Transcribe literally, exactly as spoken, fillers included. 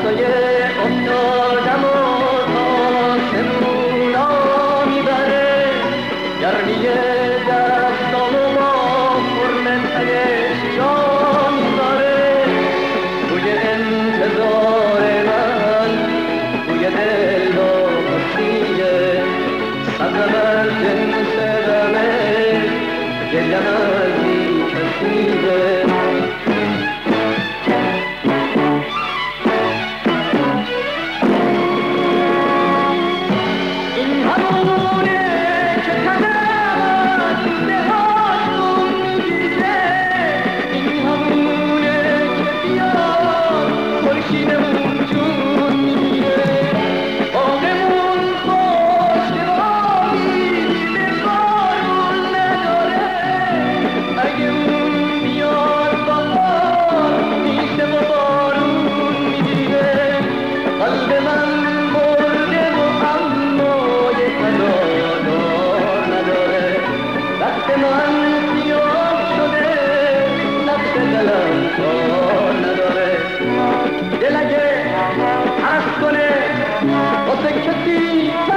دستای افتادم و آسمونا میبره گرمی دستامو با فرم تنش جا میباره توی انتظار من توی دل و خوشیه صبرم از جنس غمه گریم از بی کسیه دل اگه عرض کنه واسه کسی